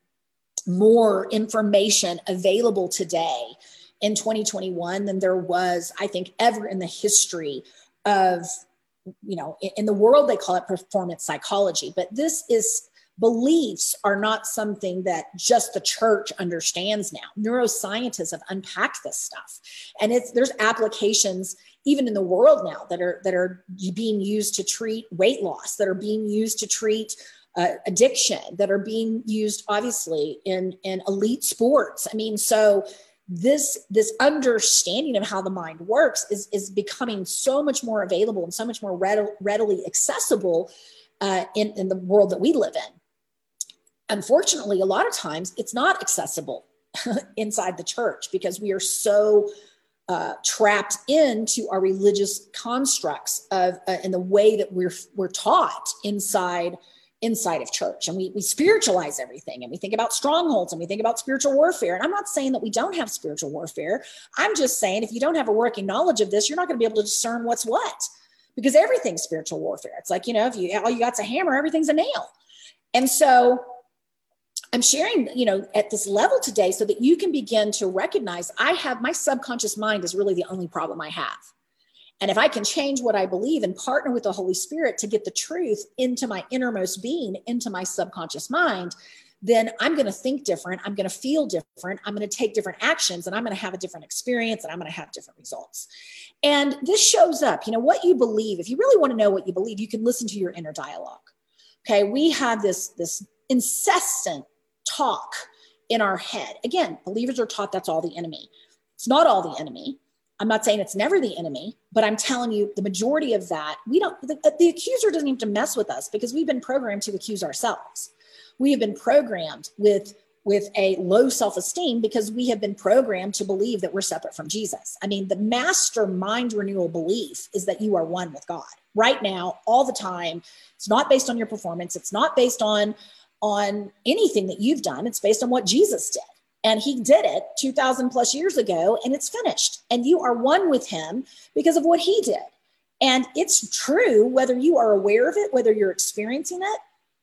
more information available today in twenty twenty-one than there was, I think, ever in the history of, you know, in the world, they call it performance psychology. But this is, beliefs are not something that just the church understands now. Neuroscientists have unpacked this stuff. And it's, there's applications even in the world now that are, that are being used to treat weight loss, that are being used to treat uh, addiction, that are being used, obviously, in, in elite sports. I mean, so this, this understanding of how the mind works is, is becoming so much more available and so much more readily, readily accessible uh, in, in the world that we live in. Unfortunately, a lot of times it's not accessible inside the church, because we are so uh, trapped into our religious constructs of uh, in the way that we're we're taught inside inside of church. And we, we spiritualize everything, and we think about strongholds, and we think about spiritual warfare. And I'm not saying that we don't have spiritual warfare. I'm just saying, if you don't have a working knowledge of this, you're not going to be able to discern what's what, because everything's spiritual warfare. It's like, you know, if you all you got's a hammer, everything's a nail. And so I'm sharing, you know, at this level today so that you can begin to recognize, I have, my subconscious mind is really the only problem I have. And if I can change what I believe and partner with the Holy Spirit to get the truth into my innermost being, into my subconscious mind, then I'm going to think different. I'm going to feel different. I'm going to take different actions, and I'm going to have a different experience, and I'm going to have different results. And this shows up, you know, what you believe. If you really want to know what you believe, you can listen to your inner dialogue. Okay. We have this, this incessant talk in our head. Again, believers are taught that's all the enemy. It's not all the enemy. I'm not saying it's never the enemy, but I'm telling you the majority of that, we don't, the, the accuser doesn't have to mess with us because we've been programmed to accuse ourselves. We have been programmed with, with a low self-esteem because we have been programmed to believe that we're separate from Jesus. I mean, the master mind renewal belief is that you are one with God right now, all the time. It's not based on your performance. It's not based on, on anything that you've done. It's based on what Jesus did. And he did it two thousand plus years ago, and it's finished. And you are one with him because of what he did. And it's true, whether you are aware of it, whether you're experiencing it,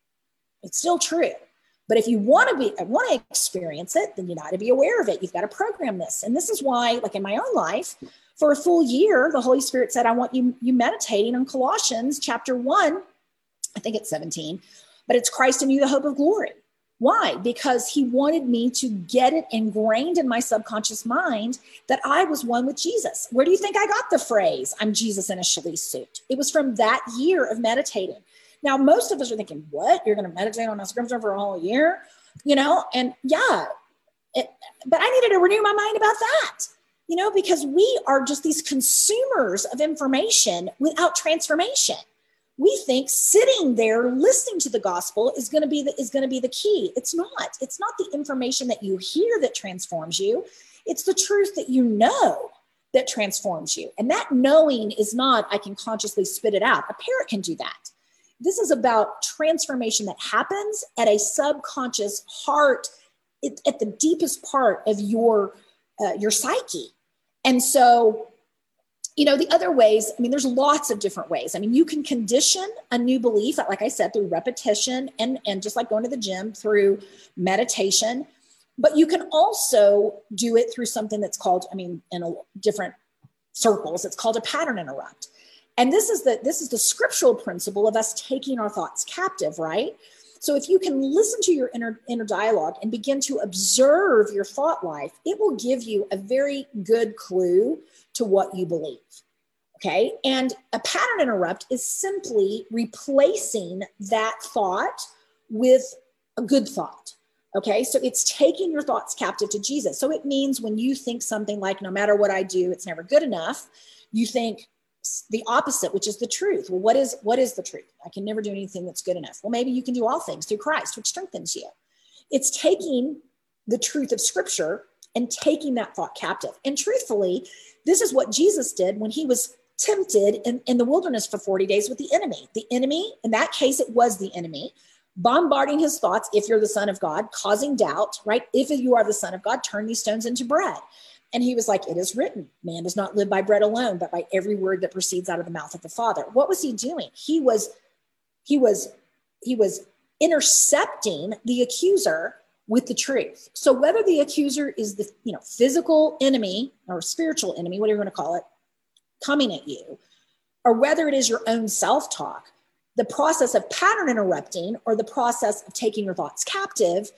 it's still true. But if you want to be, want to experience it, then you got to be aware of it. You've got to program this. And this is why, like in my own life, for a full year, the Holy Spirit said, I want you, you meditating on Colossians chapter one, I think it's seventeen, but it's Christ in you, the hope of glory. Why? Because he wanted me to get it ingrained in my subconscious mind that I was one with Jesus. Where do you think I got the phrase, I'm Jesus in a Shalice suit? It was from that year of meditating. Now, most of us are thinking, what? You're going to meditate on a scripture for a whole year? You know, and yeah, it, but I needed to renew my mind about that, you know, because we are just these consumers of information without transformation. We think sitting there listening to the gospel is going to be the, is going to be the key. It's not. It's not the information that you hear that transforms you. It's the truth that you know that transforms you. And that knowing is not, I can consciously spit it out. A parrot can do that. This is about transformation that happens at a subconscious heart, it, at the deepest part of your, uh, your psyche. And so, you know, the other ways, I mean, there's lots of different ways. I mean, you can condition a new belief, like I said, through repetition and, and just like going to the gym, through meditation. But you can also do it through something that's called, I mean, in a, different circles, it's called a pattern interrupt. And this is the this is the scriptural principle of us taking our thoughts captive, right? So if you can listen to your inner, inner dialogue and begin to observe your thought life, it will give you a very good clue to what you believe, okay? And a pattern interrupt is simply replacing that thought with a good thought, okay? So it's taking your thoughts captive to Jesus. So it means when you think something like, no matter what I do, it's never good enough, you think the opposite, which is the truth. Well, what is, what is the truth? I can never do anything that's good enough. Well, maybe you can do all things through Christ, which strengthens you. It's taking the truth of scripture and taking that thought captive. And truthfully, this is what Jesus did when he was tempted in, in the wilderness for forty days with the enemy. The enemy, in that case, it was the enemy, bombarding his thoughts, if you're the Son of God, causing doubt, right? If you are the Son of God, turn these stones into bread. And he was like, it is written, man does not live by bread alone, but by every word that proceeds out of the mouth of the Father. What was he doing? He was, he was, he was intercepting the accuser with the truth. So whether the accuser is the, you know, physical enemy or spiritual enemy, whatever you want to call it, coming at you, or whether it is your own self-talk, the process of pattern interrupting or the process of taking your thoughts captive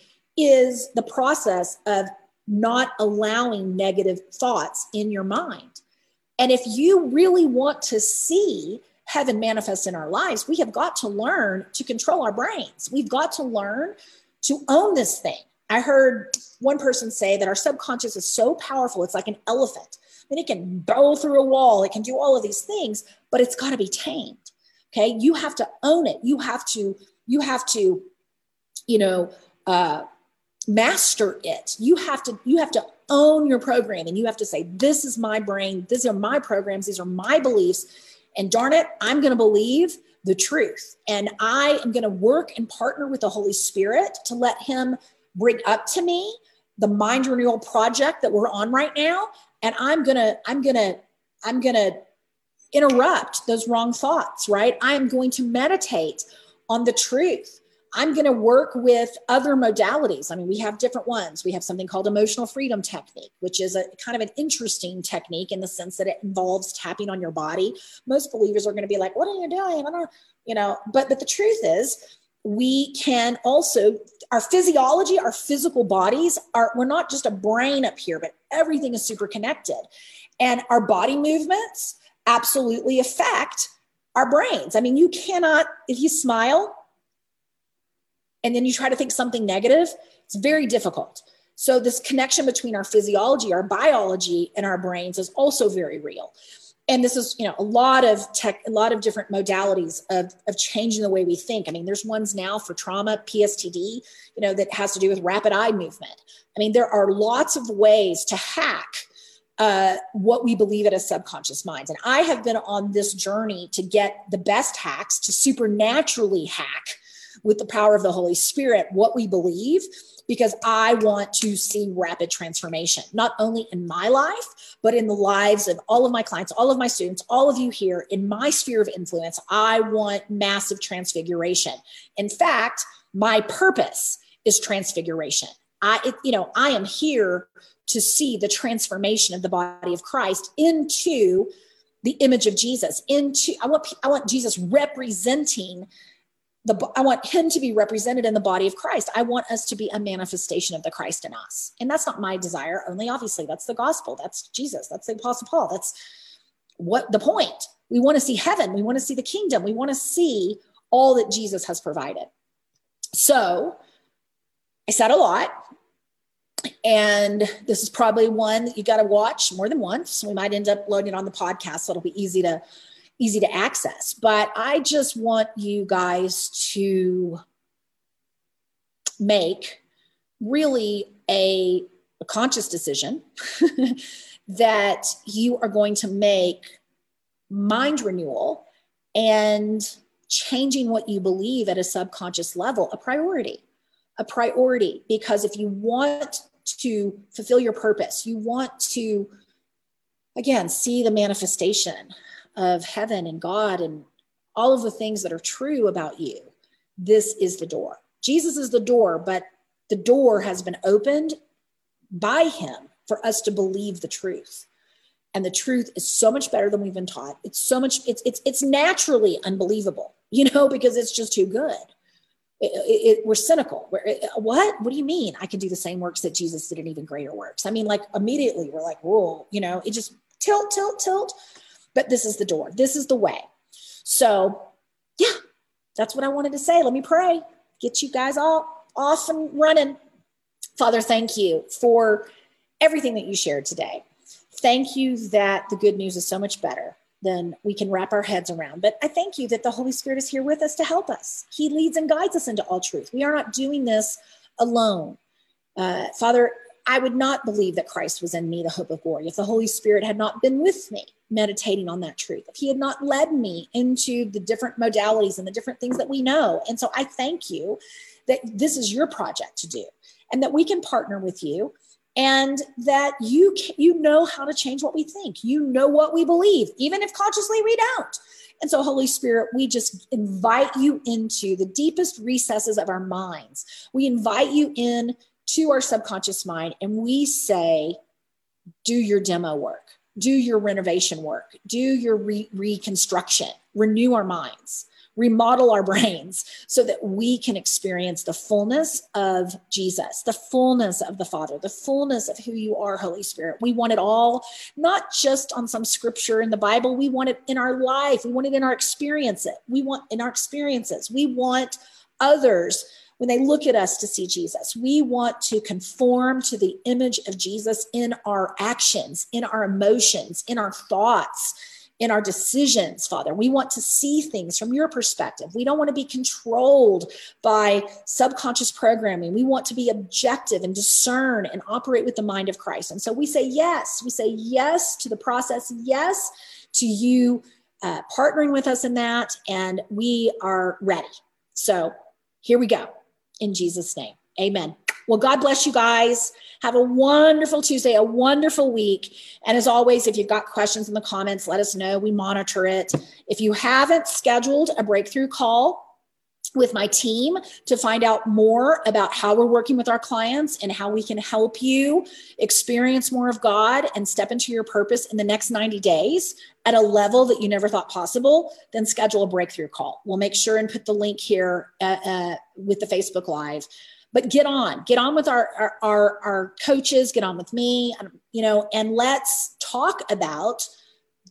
is the process of not allowing negative thoughts in your mind. And if you really want to see heaven manifest in our lives, we have got to learn to control our brains. We've got to learn to own this thing. I heard one person say that our subconscious is so powerful, it's like an elephant. I mean, it can bow through a wall, it can do all of these things, but it's got to be tamed. Okay, you have to own it. You have to, you have to, you know, uh, master it. You have to, you have to own your programming. You have to say, this is my brain. These are my programs. These are my beliefs. And darn it, I'm going to believe the truth. And I am going to work and partner with the Holy Spirit to let him bring up to me the mind renewal project that we're on right now. And I'm going to, I'm going to, I'm going to interrupt those wrong thoughts, right? I'm going to meditate on the truth. I'm going to work with other modalities. I mean, we have different ones. We have something called emotional freedom technique, which is a kind of an interesting technique in the sense that it involves tapping on your body. Most believers are going to be like, what are you doing? I don't, you know, but, but the truth is we can also, our physiology, our physical bodies are, we're not just a brain up here, but everything is super connected. And our body movements absolutely affect our brains. I mean, you cannot, if you smile, and then you try to think something negative, it's very difficult So this connection between our physiology, our biology, and our brains is also very real. And this is, you know, a lot of tech, a lot of different modalities of, of changing the way we think. I mean, there's ones now for trauma, P S T D, you know, that has to do with rapid eye movement. I mean, there are lots of ways to hack uh, what we believe at a subconscious mind. And I have been on this journey to get the best hacks, to supernaturally hack with the power of the Holy Spirit what we believe, because I want to see rapid transformation, not only in my life, but in the lives of all of my clients, all of my students, all of you here in my sphere of influence. I want massive transfiguration. In fact, my purpose is transfiguration. I, it, you know, I am here to see the transformation of the body of Christ into the image of Jesus. Into I want I want Jesus representing the. I want him to be represented in the body of Christ. I want us to be a manifestation of the Christ in us, and that's not my desire only. Obviously, that's the gospel. That's Jesus. That's the Apostle Paul. That's what the point. We want to see heaven. We want to see the kingdom. We want to see all that Jesus has provided. So I said a lot. And this is probably one that you got to watch more than once. We might end up loading it on the podcast, so it'll be easy to easy to access. But I just want you guys to make really a, a conscious decision that you are going to make mind renewal and changing what you believe at a subconscious level a priority. A priority, because if you want to fulfill your purpose, you want to, again, see the manifestation of heaven and God and all of the things that are true about you, this is the door. Jesus is the door, but the door has been opened by him for us to believe the truth. And the truth is so much better than we've been taught. It's so much, it's it's it's naturally unbelievable, you know, because it's just too good. It, it, it, we're cynical. We're, it, what? What do you mean? I can do the same works that Jesus did and even greater works. I mean, like immediately we're like, whoa, you know, it just tilt, tilt, tilt. But this is the door. This is the way. So yeah, that's what I wanted to say. Let me pray. Get you guys all off and running. Father, thank you for everything that you shared today. Thank you that the good news is so much better than we can wrap our heads around. But I thank you that the Holy Spirit is here with us to help us. He leads and guides us into all truth. We are not doing this alone. Uh, Father, I would not believe that Christ was in me, the hope of glory, if the Holy Spirit had not been with me, meditating on that truth, if he had not led me into the different modalities and the different things that we know. And so I thank you that this is your project to do, and that we can partner with you, and that you you know how to change what we think. You know what we believe, even if consciously we don't. And so, Holy Spirit, we just invite you into the deepest recesses of our minds. We invite you in to our subconscious mind, and we say, do your demo work, do your renovation work, do your re- reconstruction, renew our minds, remodel our brains so that we can experience the fullness of Jesus, the fullness of the Father, the fullness of who you are, Holy Spirit. We want it all, not just on some scripture in the Bible. We want it in our life. We want it in our experiences. We want in our experiences. We want others, when they look at us, to see Jesus. We want to conform to the image of Jesus in our actions, in our emotions, in our thoughts, in our decisions, Father. We want to see things from your perspective. We don't want to be controlled by subconscious programming. We want to be objective and discern and operate with the mind of Christ. And so we say yes. We say yes to the process, yes to you uh, partnering with us in that, and we are ready. So here we go. In Jesus' name, amen. Well, God bless you guys. Have a wonderful Tuesday, a wonderful week. And as always, if you've got questions in the comments, let us know. We monitor it. If you haven't scheduled a breakthrough call with my team to find out more about how we're working with our clients and how we can help you experience more of God and step into your purpose in the next ninety days at a level that you never thought possible, then schedule a breakthrough call. We'll make sure and put the link here uh, uh, with the Facebook Live. But get on, get on with our, our, our, our coaches, get on with me, you know, and let's talk about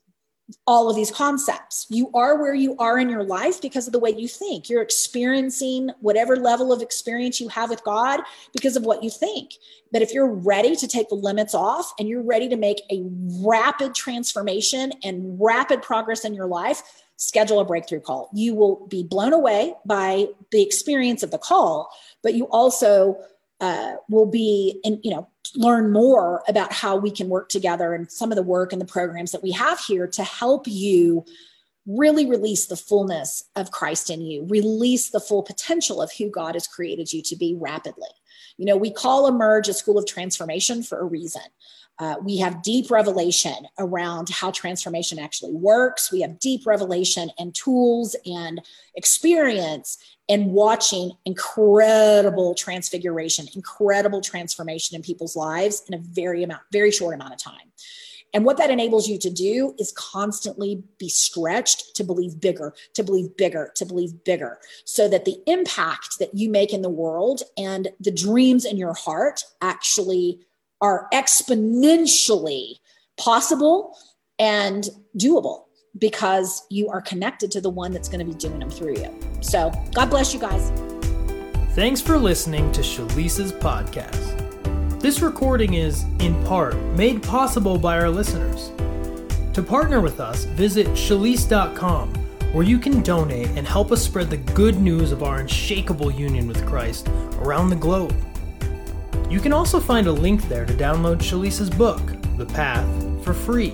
all of these concepts. You are where you are in your life because of the way you think. You're experiencing whatever level of experience you have with God because of what you think. But if you're ready to take the limits off and you're ready to make a rapid transformation and rapid progress in your life, schedule a breakthrough call. You will be blown away by the experience of the call, but you also uh, will be, in, you know, learn more about how we can work together and some of the work and the programs that we have here to help you really release the fullness of Christ in you, release the full potential of who God has created you to be rapidly. You know, we call Emerge a school of transformation for a reason. Uh, we have deep revelation around how transformation actually works. We have deep revelation and tools and experience in watching incredible transfiguration, incredible transformation in people's lives in a very amount, very short amount of time. And what that enables you to do is constantly be stretched to believe bigger, to believe bigger, to believe bigger, so that the impact that you make in the world and the dreams in your heart actually are exponentially possible and doable because you are connected to the one that's going to be doing them through you. So God bless you guys. Thanks for listening to Shalisa's podcast. This recording is, in part, made possible by our listeners. To partner with us, visit shalise dot com, where you can donate and help us spread the good news of our unshakable union with Christ around the globe. You can also find a link there to download Shalisa's book, The Path, for free.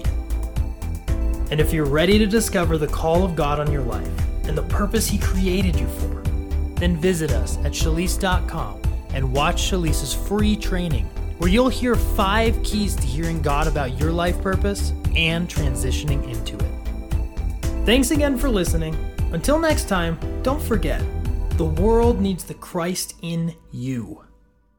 And if you're ready to discover the call of God on your life and the purpose He created you for, then visit us at shalise dot com and watch Shalisa's free training, where you'll hear five keys to hearing God about your life purpose and transitioning into it. Thanks again for listening. Until next time, don't forget, the world needs the Christ in you.